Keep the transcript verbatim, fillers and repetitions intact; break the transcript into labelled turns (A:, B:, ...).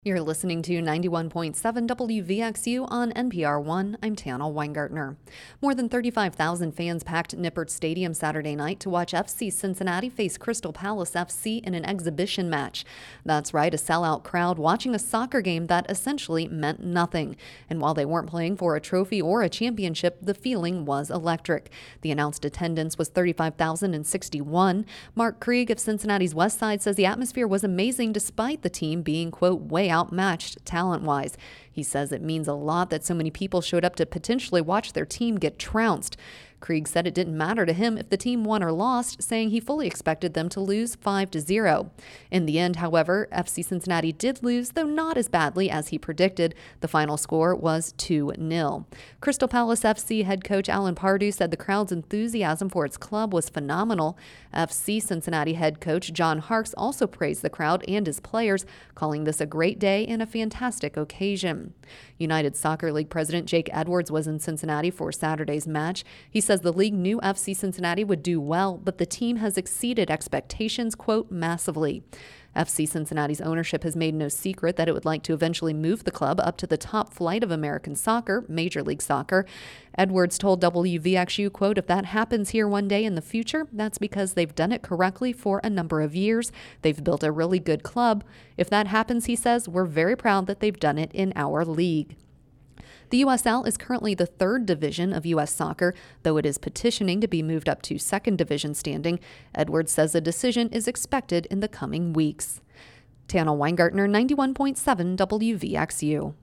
A: You're listening to ninety-one point seven W V X U on N P R one. I'm Tana Weingartner. More than thirty-five thousand fans packed Nippert Stadium Saturday night to watch F C Cincinnati face Crystal Palace F C in an exhibition match. That's right, a sellout crowd watching a soccer game that essentially meant nothing. And while they weren't playing for a trophy or a championship, the feeling was electric. The announced attendance was thirty-five thousand sixty-one. Mark Krieg of Cincinnati's West Side says the atmosphere was amazing despite the team being, quote, way outmatched talent-wise. He says it means a lot that so many people showed up to potentially watch their team get trounced. Krieg said it didn't matter to him if the team won or lost, saying he fully expected them to lose five to zero. In the end, however, F C Cincinnati did lose, though not as badly as he predicted. The final score was two nil. Crystal Palace F C head coach Alan Pardew said the crowd's enthusiasm for its club was phenomenal. F C Cincinnati head coach John Harkes also praised the crowd and his players, calling this a great day and a fantastic occasion. United Soccer League president Jake Edwards was in Cincinnati for Saturday's match. He says the league knew F C Cincinnati would do well, but the team has exceeded expectations, quote, massively. F C Cincinnati's ownership has made no secret that it would like to eventually move the club up to the top flight of American soccer, Major League Soccer. Edwards told W V X U, quote, if that happens here one day in the future, that's because they've done it correctly for a number of years. They've built a really good club. If that happens, he says, we're very proud that they've done it in our league. The U S L is currently the third division of U S soccer, though it is petitioning to be moved up to second division standing. Edwards says a decision is expected in the coming weeks. Tana Weingartner, ninety-one point seven W V X U.